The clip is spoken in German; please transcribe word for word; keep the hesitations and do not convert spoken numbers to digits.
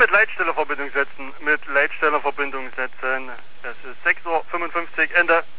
mit Leitstellerverbindung setzen. Mit Leitstellerverbindung setzen. Es ist sechs Uhr fünfundfünfzig. Ende.